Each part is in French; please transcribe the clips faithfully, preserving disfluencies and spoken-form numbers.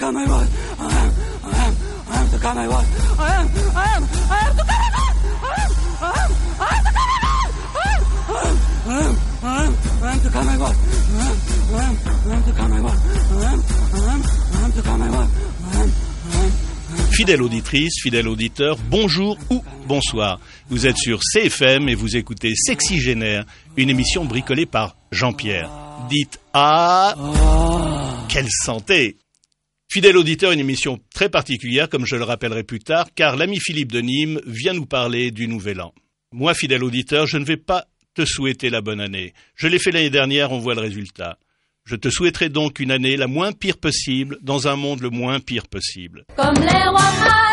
become my wife. I am, I am, I am to become my wife. I am, I am, I am to become my wife. I am, I am, I am to become my wife. I am, I am, I am, I am to become my wife. I am, I am, I am to become my wife. I am, I am, I am to become my wife. I am, I am. Fidèle auditrice, fidèle auditeur, bonjour ou bonsoir. Vous êtes sur C F M et vous écoutez Sexygénaire, une émission bricolée par Jean-Pierre. Dites ah, quelle santé! Fidèle auditeur, une émission très particulière, comme je le rappellerai plus tard, car l'ami Philippe de Nîmes vient nous parler du Nouvel An. Moi, fidèle auditeur, je ne vais pas te souhaiter la bonne année. Je l'ai fait l'année dernière, on voit le résultat. Je te souhaiterais donc une année la moins pire possible, dans un monde le moins pire possible. Comme les rois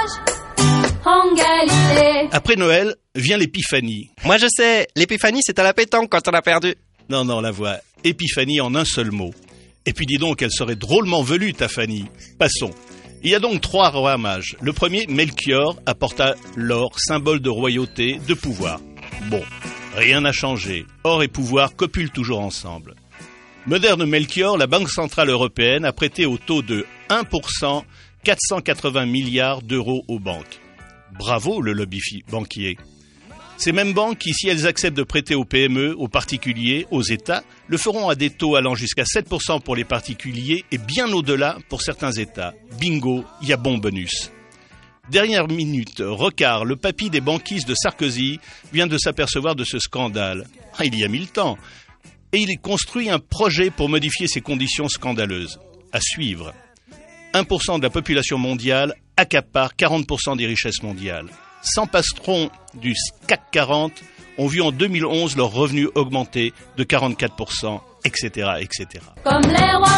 mages en Galilée. Après Noël, vient l'épiphanie. Moi je sais, l'épiphanie c'est à la pétanque quand on a perdu. Non, non, la voix. Épiphanie en un seul mot. Et puis dis donc, elle serait drôlement velue, ta Fanny. Passons. Il y a donc trois rois mages. Le premier, Melchior, apporta l'or, symbole de royauté, de pouvoir. Bon, rien n'a changé. Or et pouvoir copulent toujours ensemble. Moderne Melchior, la Banque Centrale Européenne a prêté au taux de un pour cent quatre cent quatre-vingts milliards d'euros aux banques. Bravo le lobby banquier. Ces mêmes banques qui, si elles acceptent de prêter aux P M E, aux particuliers, aux États, le feront à des taux allant jusqu'à sept pour cent pour les particuliers et bien au-delà pour certains États. Bingo, il y a bon bonus. Dernière minute, Rocard, le papy des banquises de Sarkozy, vient de s'apercevoir de ce scandale. Ah, il y a mis le temps. Et il construit un projet pour modifier ces conditions scandaleuses. À suivre. un pour cent de la population mondiale accapare quarante pour cent des richesses mondiales. cent patrons du C A C quarante ont vu en deux mille onze leurs revenus augmenter de quarante-quatre pour cent, et cetera, et cetera. Comme les rois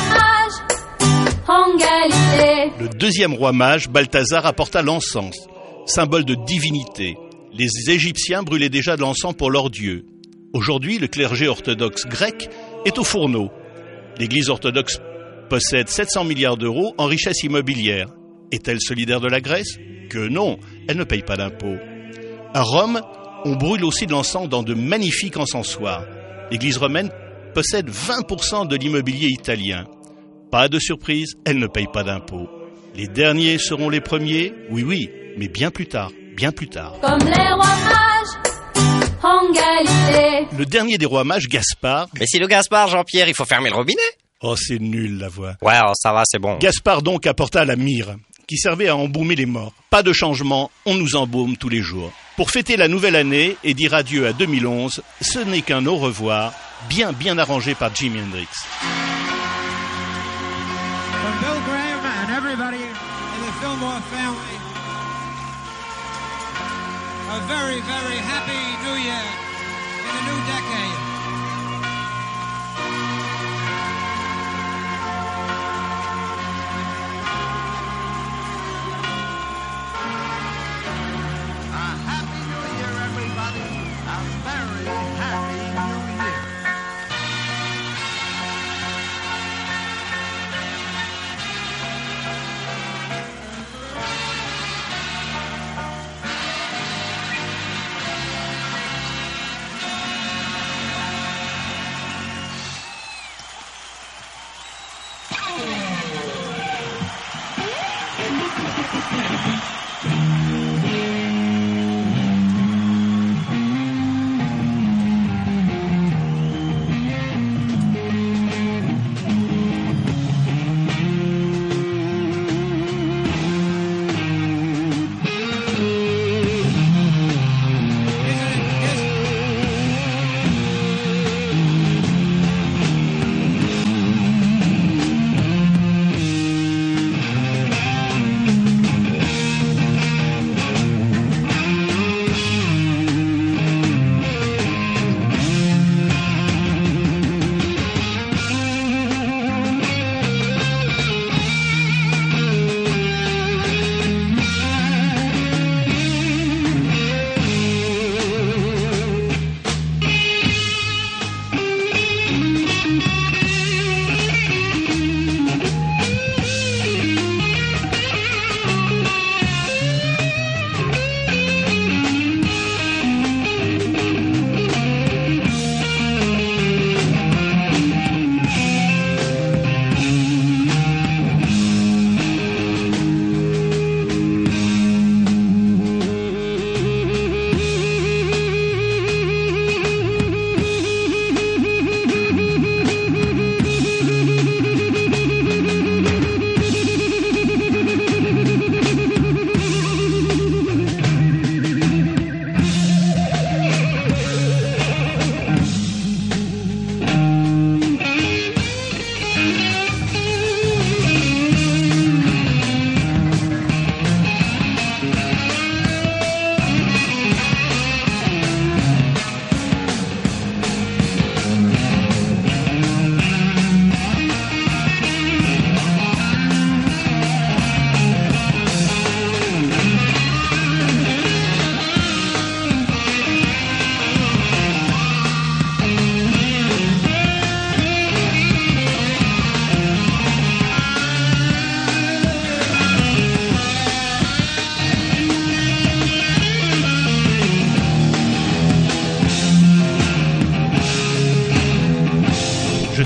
mages en Galilée. Le deuxième roi mage, Balthazar, apporta l'encens, symbole de divinité. Les Égyptiens brûlaient déjà de l'encens pour leurs dieux. Aujourd'hui, le clergé orthodoxe grec est au fourneau. L'Église orthodoxe possède sept cents milliards d'euros en richesse immobilière. Est-elle solidaire de la Grèce ? Que non, elle ne paye pas d'impôts. À Rome, on brûle aussi de l'encens dans de magnifiques encensoirs. L'Église romaine possède vingt pour cent de l'immobilier italien. Pas de surprise, elle ne paye pas d'impôts. Les derniers seront les premiers ? Oui, oui, mais bien plus tard, bien plus tard. Comme les rois mages en Galilée. Le dernier des rois mages, Gaspard. Mais si le Gaspard, Jean-Pierre, il faut fermer le robinet. Oh, c'est nul la voix. Ouais, oh, ça va, c'est bon. Gaspard donc apporta la myrrhe, qui servait à embaumer les morts. Pas de changement, on nous embaume tous les jours. Pour fêter la nouvelle année et dire adieu à deux mille onze, ce n'est qu'un au revoir, bien bien arrangé par Jimi Hendrix. From Bill Graham and everybody in the Fillmore family, a very, very happy new year in the new decade.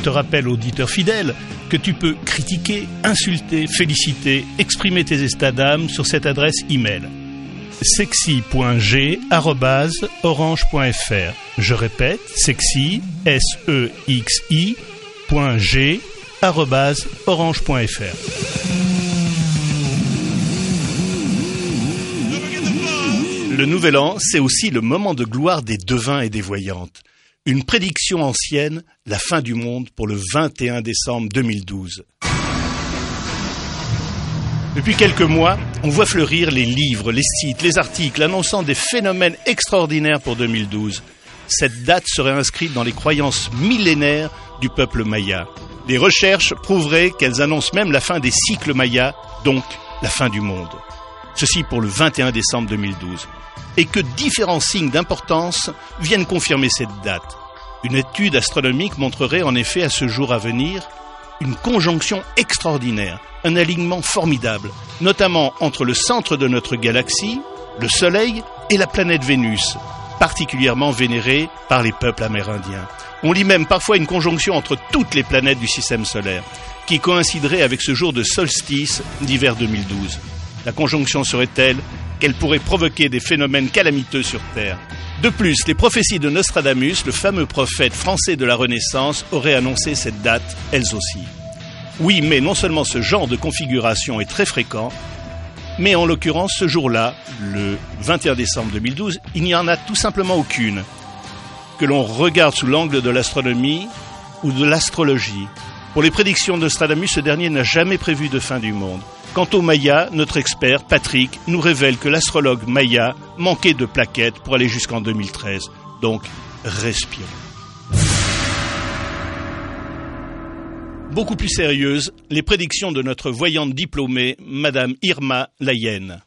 te rappelle, auditeur fidèle, que tu peux critiquer, insulter, féliciter, exprimer tes états d'âme sur cette adresse email sexy point g arobase orange point f r. Je répète, sexy, S E X I, point G, arobase orange point f r. Le nouvel an, c'est aussi le moment de gloire des devins et des voyantes. Une prédiction ancienne, la fin du monde pour le vingt et un décembre deux mille douze. Depuis quelques mois, on voit fleurir les livres, les sites, les articles annonçant des phénomènes extraordinaires pour deux mille douze. Cette date serait inscrite dans les croyances millénaires du peuple maya. Des recherches prouveraient qu'elles annoncent même la fin des cycles mayas, donc la fin du monde. Ceci pour le vingt et un décembre deux mille douze. Et que différents signes d'importance viennent confirmer cette date. Une étude astronomique montrerait en effet à ce jour à venir une conjonction extraordinaire, un alignement formidable, notamment entre le centre de notre galaxie, le Soleil et la planète Vénus, particulièrement vénérée par les peuples amérindiens. On lit même parfois une conjonction entre toutes les planètes du système solaire, qui coïnciderait avec ce jour de solstice d'hiver deux mille douze. La conjonction serait telle qu'elle pourrait provoquer des phénomènes calamiteux sur Terre. De plus, les prophéties de Nostradamus, le fameux prophète français de la Renaissance, auraient annoncé cette date, elles aussi. Oui, mais non seulement ce genre de configuration est très fréquent, mais en l'occurrence, ce jour-là, le vingt et un décembre deux mille douze, il n'y en a tout simplement aucune. Que l'on regarde sous l'angle de l'astronomie ou de l'astrologie. Pour les prédictions de Nostradamus, ce dernier n'a jamais prévu de fin du monde. Quant aux Mayas, notre expert, Patrick, nous révèle que l'astrologue Maya manquait de plaquettes pour aller jusqu'en deux mille treize. Donc, respirons. Beaucoup plus sérieuses, les prédictions de notre voyante diplômée, Madame Irma Layenne.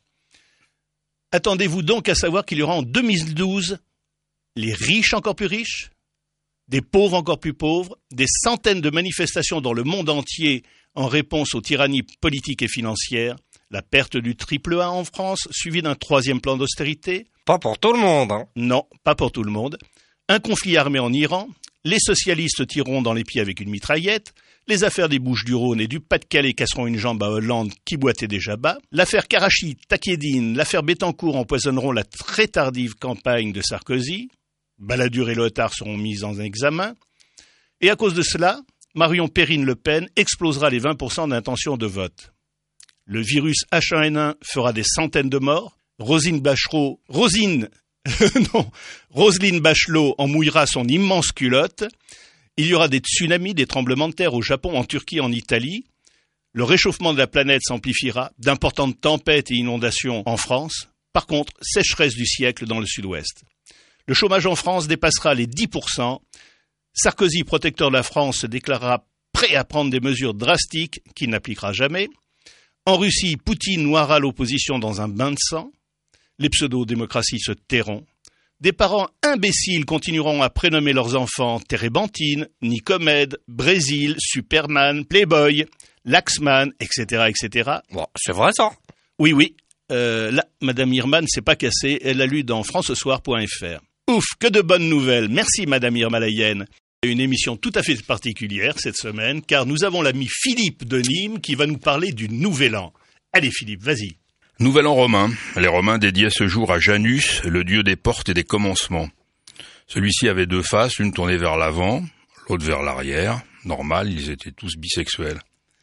Attendez-vous donc à savoir qu'il y aura en deux mille douze les riches encore plus riches, des pauvres encore plus pauvres, des centaines de manifestations dans le monde entier en réponse aux tyrannies politiques et financières, la perte du triple A en France, suivie d'un troisième plan d'austérité. Pas pour tout le monde, hein. Non, pas pour tout le monde. Un conflit armé en Iran, les socialistes tireront dans les pieds avec une mitraillette, les affaires des Bouches-du-Rhône et du Pas-de-Calais casseront une jambe à Hollande qui boitait déjà bas, l'affaire Karachi, Takedine, l'affaire Bettencourt empoisonneront la très tardive campagne de Sarkozy, Balladur et Lothar seront mis en examen, et à cause de cela, Marion Perrine-Le Pen explosera les vingt pour cent d'intention de vote. Le virus H un N un fera des centaines de morts. Rosine Bachelot, Rosine, non, Roselyne Bachelot en mouillera son immense culotte. Il y aura des tsunamis, des tremblements de terre au Japon, en Turquie, en Italie. Le réchauffement de la planète s'amplifiera, d'importantes tempêtes et inondations en France. Par contre, sécheresse du siècle dans le sud-ouest. Le chômage en France dépassera les dix pour cent. Sarkozy, protecteur de la France, se déclarera prêt à prendre des mesures drastiques qu'il n'appliquera jamais. En Russie, Poutine noiera l'opposition dans un bain de sang. Les pseudo-démocraties se tairont. Des parents imbéciles continueront à prénommer leurs enfants Térébenthine, Nicomède, Brésil, Superman, Playboy, Laxman, et cetera, et cetera. Bon, c'est vrai ça. Oui, oui. Euh, là, Madame Irma ne s'est pas cassée. Elle l'a lu dans francesoir point f r. Ouf, que de bonnes nouvelles. Merci Madame Irma Layenne. Une émission tout à fait particulière cette semaine, car nous avons l'ami Philippe de Nîmes qui va nous parler du Nouvel An. Allez Philippe, vas-y. Nouvel An romain. Les Romains dédiaient ce jour à Janus, le dieu des portes et des commencements. Celui-ci avait deux faces, l'une tournée vers l'avant, l'autre vers l'arrière. Normal, ils étaient tous bisexuels.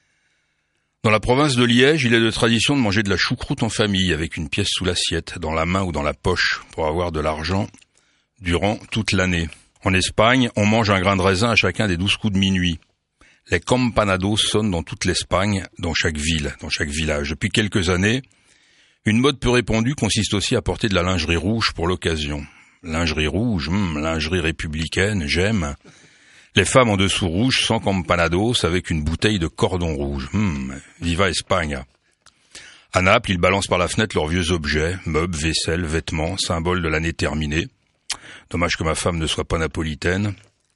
Dans la province de Liège, il est de tradition de manger de la choucroute en famille, avec une pièce sous l'assiette, dans la main ou dans la poche, pour avoir de l'argent durant toute l'année. En Espagne, on mange un grain de raisin à chacun des douze coups de minuit. Les campanados sonnent dans toute l'Espagne, dans chaque ville, dans chaque village. Depuis quelques années, une mode peu répandue consiste aussi à porter de la lingerie rouge pour l'occasion. Lingerie rouge, hum, lingerie républicaine, j'aime. Les femmes en dessous rouge sans campanados avec une bouteille de cordon rouge. Hum, viva Espagne. À Naples, ils balancent par la fenêtre leurs vieux objets, meubles, vaisselle, vêtements, symboles de l'année terminée. Dommage que ma femme ne soit pas napolitaine.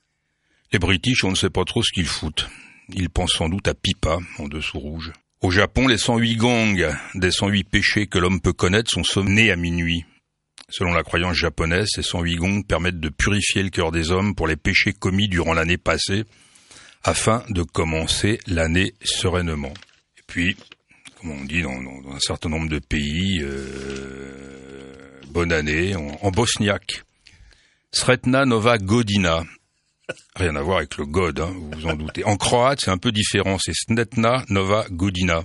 Les British, on ne sait pas trop ce qu'ils foutent. Ils pensent sans doute à Pipa, en dessous rouge. Au Japon, les cent huit gangs, des cent huit péchés que l'homme peut connaître, sont sommés à minuit. Selon la croyance japonaise, ces cent huit gongs permettent de purifier le cœur des hommes pour les péchés commis durant l'année passée, afin de commencer l'année sereinement. Et puis, comme on dit dans, dans, dans un certain nombre de pays, euh, bonne année, en, en bosniaque. Sretna Nova Godina. Rien à voir avec le God, hein, vous vous en doutez. En croate, c'est un peu différent, c'est Sretna Nova Godina.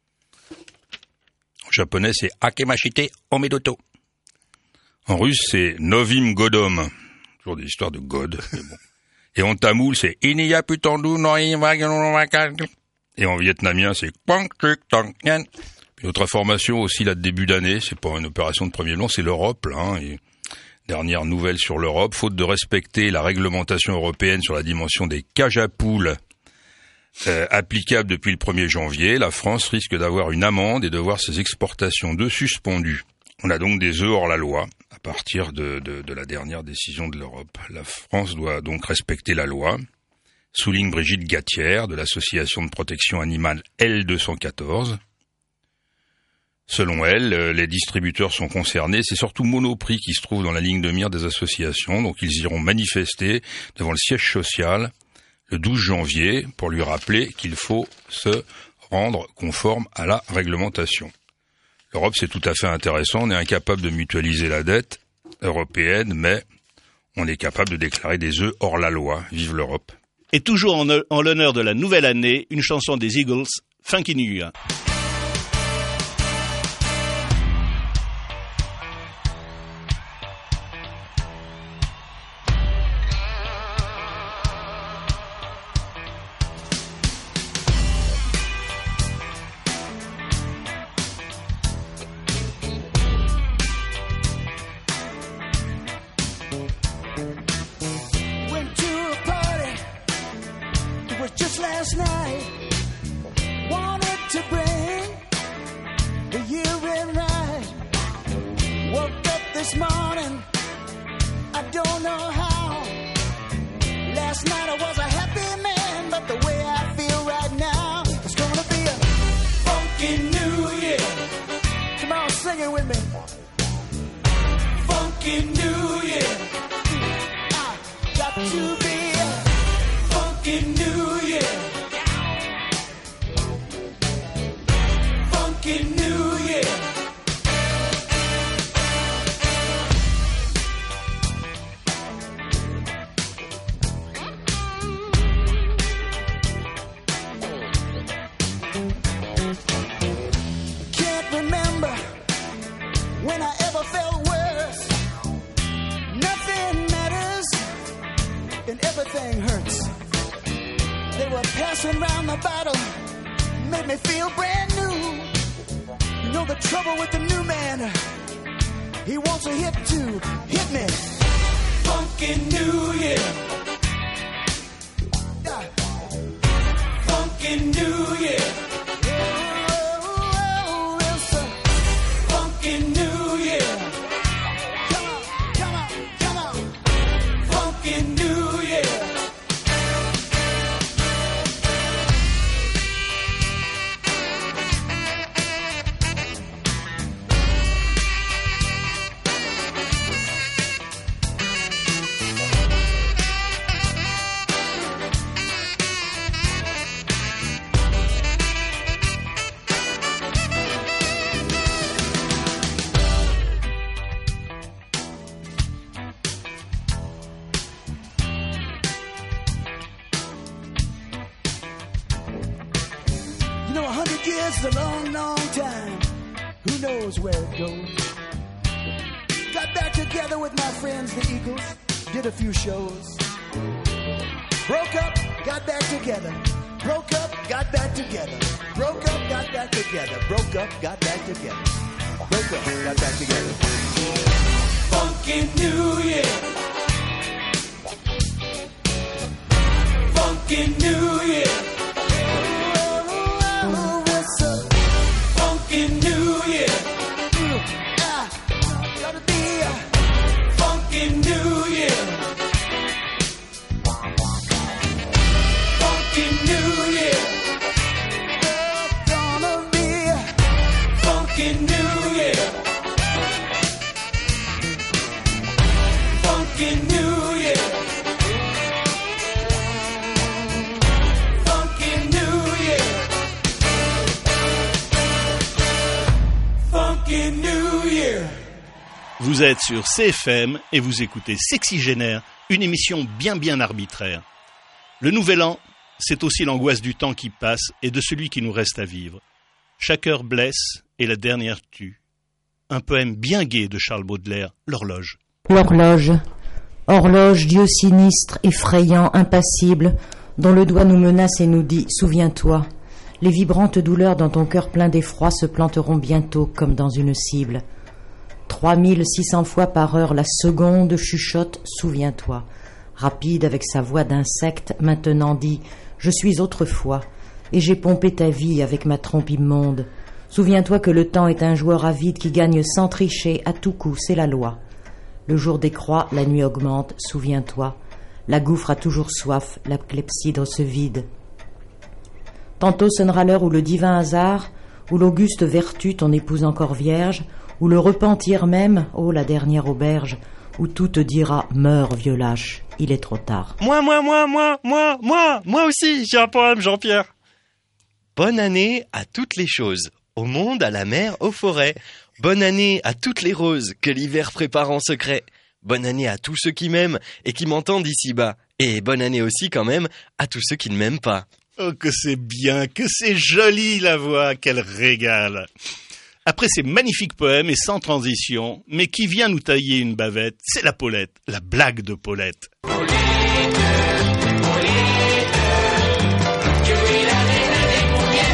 En japonais, c'est Akemashite Omedoto. En russe, c'est Novim Godom. Toujours des histoires de God, mais bon. Et en tamoul, c'est Iniya Putandu Noim. Et en vietnamien, c'est Quang Truc Tang Nhan. Une autre information aussi, là, de début d'année, c'est pas une opération de premier plan, c'est l'Europe, là, hein, et dernière nouvelle sur l'Europe, faute de respecter la réglementation européenne sur la dimension des cages à poules euh, applicable depuis le premier janvier, la France risque d'avoir une amende et de voir ses exportations d'œufs suspendues. On a donc des œufs hors la loi à partir de, de, de la dernière décision de l'Europe. La France doit donc respecter la loi, souligne Brigitte Gatière de l'association de protection animale L deux cent quatorze. Selon elle, les distributeurs sont concernés, c'est surtout Monoprix qui se trouve dans la ligne de mire des associations, donc ils iront manifester devant le siège social le douze janvier pour lui rappeler qu'il faut se rendre conforme à la réglementation. L'Europe, c'est tout à fait intéressant, on est incapable de mutualiser la dette européenne, mais on est capable de déclarer des œufs hors la loi. Vive l'Europe. Et toujours en, en l'honneur de la nouvelle année, une chanson des Eagles, Funky New Year. Last night, wanted to bring the year in right. Woke up this morning, I don't know how. Last night I was a happy man, but the way I feel right now, it's gonna be a funky new year. Come on, sing it with me. Funky new year. I got to be a funky new year. Funky New Year. Can't remember when I ever felt worse. Nothing matters and everything hurts. They were passing around the bottle, made me feel brand new. You know the trouble with the new man, he wants a hit to hit me. Funky New Year. Yeah. Funky New Year. Oh, it's a funky New Year. Come on, come on, come on. Funky New Year. It's a long, long time. Who knows where it goes? Got back together with my friends, the Eagles. Did a few shows. Broke up, got back together. Broke up, got back together. Broke up, got back together. Broke up, got back together. Broke up, got back together. Funky New Year. Funky New Year. Funky New Year. Ah, gotta be a funky New Year. Funky New Year. Gonna be a funky New Year. Funky New Year. Vous êtes sur C F M et vous écoutez Sexygénaire, une émission bien bien arbitraire. Le nouvel an, c'est aussi l'angoisse du temps qui passe et de celui qui nous reste à vivre. Chaque heure blesse et la dernière tue. Un poème bien gai de Charles Baudelaire, L'horloge. L'horloge. Horloge, dieu sinistre, effrayant, impassible, dont le doigt nous menace et nous dit « Souviens-toi ». Les vibrantes douleurs dans ton cœur plein d'effroi se planteront bientôt comme dans une cible. Trois mille six cents fois par heure, la seconde chuchote « Souviens-toi ». Rapide avec sa voix d'insecte, maintenant dit « Je suis autrefois, et j'ai pompé ta vie avec ma trompe immonde. Souviens-toi que le temps est un joueur avide qui gagne sans tricher, à tout coup, c'est la loi. Le jour décroît, la nuit augmente, souviens-toi. La gouffre a toujours soif, la clepsydre se vide. Tantôt sonnera l'heure où le divin hasard, où l'auguste vertu, ton épouse encore vierge, où le repentir même, ô la dernière auberge, où tout te dira « Meurs, vieux lâche, il est trop tard ». Moi, moi, moi, moi, moi, moi, moi aussi, j'ai un poème, Jean-Pierre. Bonne année à toutes les choses, au monde, à la mer, aux forêts. Bonne année à toutes les roses que l'hiver prépare en secret. Bonne année à tous ceux qui m'aiment et qui m'entendent ici-bas. Et bonne année aussi quand même à tous ceux qui ne m'aiment pas. Oh, que c'est bien, que c'est joli la voix, quel régal. Après ces magnifiques poèmes et sans transition, mais qui vient nous tailler une bavette, c'est la Paulette, la blague de Paulette. Paulette, Paulette, je vais la réveiller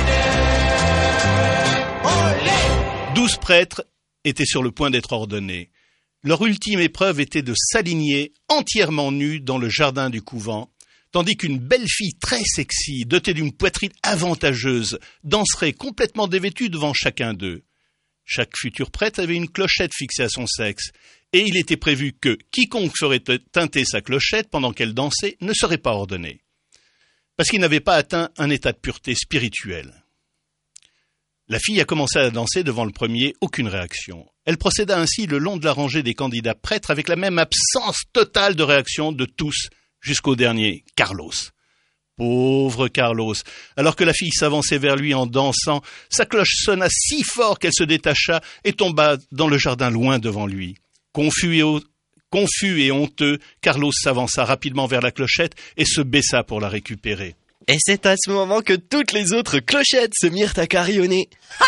combien de... Douze prêtres étaient sur le point d'être ordonnés. Leur ultime épreuve était de s'aligner entièrement nus dans le jardin du couvent, tandis qu'une belle fille très sexy, dotée d'une poitrine avantageuse, danserait complètement dévêtue devant chacun d'eux. Chaque futur prêtre avait une clochette fixée à son sexe, et il était prévu que quiconque ferait tinter sa clochette pendant qu'elle dansait ne serait pas ordonné, parce qu'il n'avait pas atteint un état de pureté spirituelle. La fille a commencé à danser devant le premier, aucune réaction. Elle procéda ainsi le long de la rangée des candidats prêtres avec la même absence totale de réaction de tous, jusqu'au dernier, Carlos. Pauvre Carlos, alors que la fille s'avançait vers lui en dansant, sa cloche sonna si fort qu'elle se détacha et tomba dans le jardin loin devant lui. Confus et, Confus et honteux, Carlos s'avança rapidement vers la clochette et se baissa pour la récupérer. Et c'est à ce moment que toutes les autres clochettes se mirent à carillonner.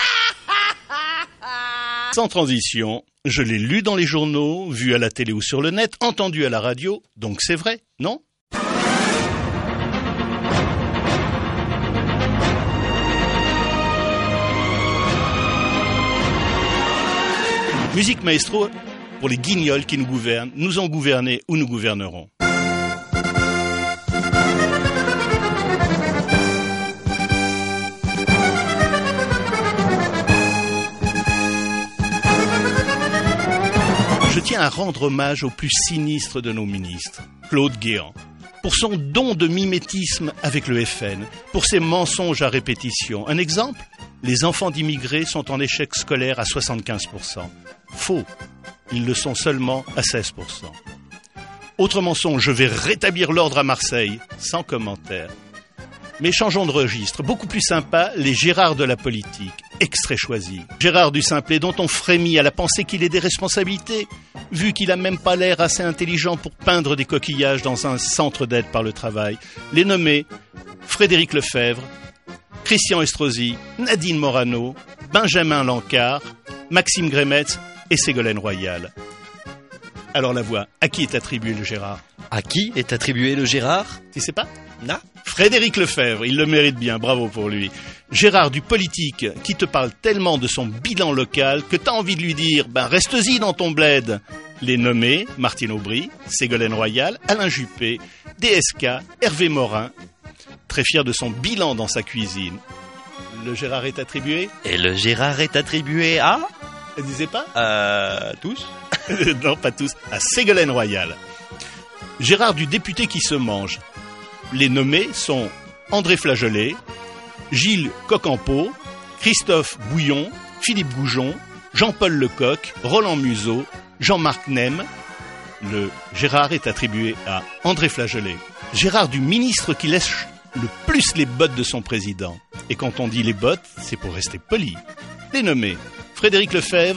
Sans transition, je l'ai lu dans les journaux, vu à la télé ou sur le net, entendu à la radio, donc c'est vrai, non ? Musique maestro pour les guignols qui nous gouvernent, nous ont gouvernés ou nous gouvernerons. Je tiens à rendre hommage au plus sinistre de nos ministres, Claude Guéant, pour son don de mimétisme avec le F N, pour ses mensonges à répétition. Un exemple ? Les enfants d'immigrés sont en échec scolaire à soixante-quinze pour cent. Faux, ils le sont seulement à seize pour cent. Autre mensonge, je vais rétablir l'ordre à Marseille, sans commentaire. Mais changeons de registre, beaucoup plus sympa, les Gérard de la politique, extrait choisi. Gérard du Simplet, dont on frémit à la pensée qu'il ait des responsabilités, vu qu'il a même pas l'air assez intelligent pour peindre des coquillages dans un centre d'aide par le travail. Les nommés, Frédéric Lefebvre, Christian Estrosi, Nadine Morano, Benjamin Lancard, Maxime Grémetz et Ségolène Royal. Alors la voix, à qui est attribué le Gérard ? À qui est attribué le Gérard ? Tu sais pas ? Non. Frédéric Lefebvre, il le mérite bien, bravo pour lui. Gérard du politique, qui te parle tellement de son bilan local que t'as envie de lui dire, ben reste-y dans ton bled. Les nommés, Martine Aubry, Ségolène Royal, Alain Juppé, D S K, Hervé Morin, très fier de son bilan dans sa cuisine. Le Gérard est attribué ? Et le Gérard est attribué à ? Elle disait pas ? Euh, tous ? Non, pas tous. À Ségolène Royal. Gérard du député qui se mange. Les nommés sont André Flageolet, Gilles Cocampo, Christophe Bouillon, Philippe Goujon, Jean-Paul Lecoq, Roland Museau, Jean-Marc Nem. Le Gérard est attribué à André Flageolet. Gérard du ministre qui lèche le plus les bottes de son président. Et quand on dit les bottes, c'est pour rester poli. Les nommés Frédéric Lefebvre,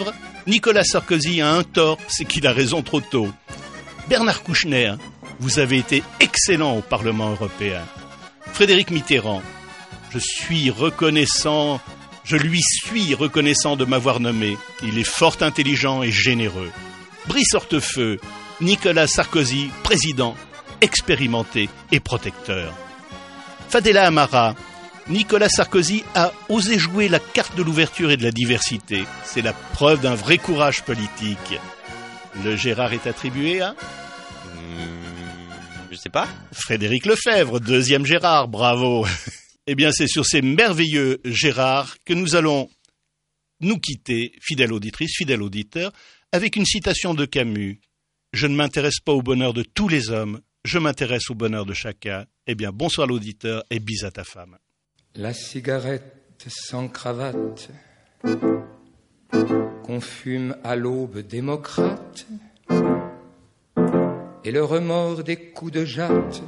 Nicolas Sarkozy a un tort, c'est qu'il a raison trop tôt. Bernard Kouchner, vous avez été excellent au Parlement européen. Frédéric Mitterrand, je suis reconnaissant, je lui suis reconnaissant de m'avoir nommé. Il est fort intelligent et généreux. Brice Hortefeux, Nicolas Sarkozy, président, expérimenté et protecteur. Fadela Amara, Nicolas Sarkozy a osé jouer la carte de l'ouverture et de la diversité. C'est la preuve d'un vrai courage politique. Le Gérard est attribué à Je sais pas. Frédéric Lefebvre, deuxième Gérard, bravo. Eh bien, c'est sur ces merveilleux Gérard que nous allons nous quitter, fidèle auditrice, fidèle auditeur, avec une citation de Camus. Je ne m'intéresse pas au bonheur de tous les hommes, je m'intéresse au bonheur de chacun. Eh bien, bonsoir l'auditeur et bis à ta femme. La cigarette sans cravate qu'on fume à l'aube démocrate et le remords des coups de jatte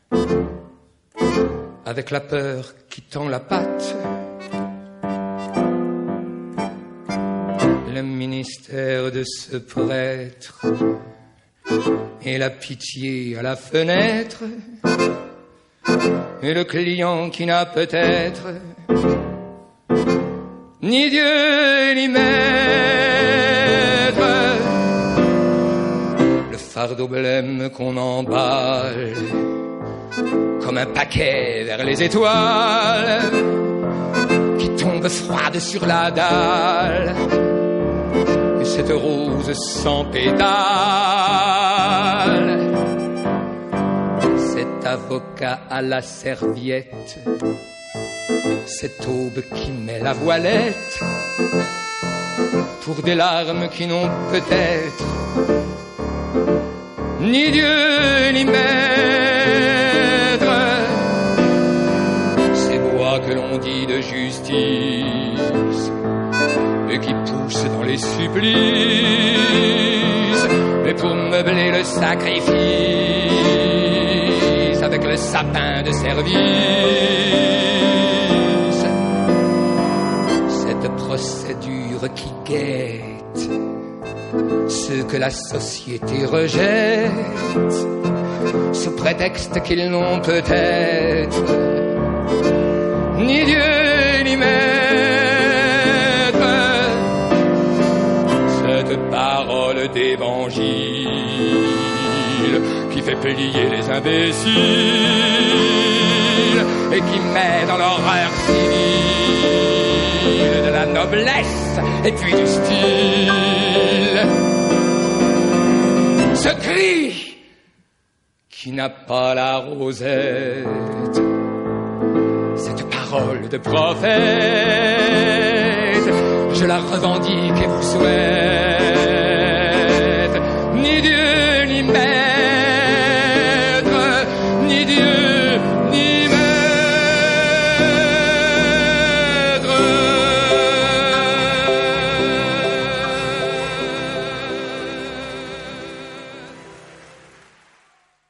avec la peur qui tend la patte. Le ministère de ce prêtre et la pitié à la fenêtre et le client qui n'a peut-être ni Dieu ni maître. Le fardeau blême qu'on emballe comme un paquet vers les étoiles qui tombe froide sur la dalle. Et cette rose sans pétales, cet avocat à la serviette, cette aube qui met la voilette pour des larmes qui n'ont peut-être ni Dieu ni maître. Ces bois que l'on dit de justice et qui poussent dans les supplices, mais pour meubler le sacrifice avec le sapin de service. Cette procédure qui guette ceux que la société rejette sous prétexte qu'ils n'ont peut-être ni Dieu ni maître. Cette parole d'évangile qui fait plier les imbéciles et qui met dans l'horreur civile de la noblesse et puis du style. Ce cri qui n'a pas la rosette, cette parole de prophète, je la revendique et vous souhaite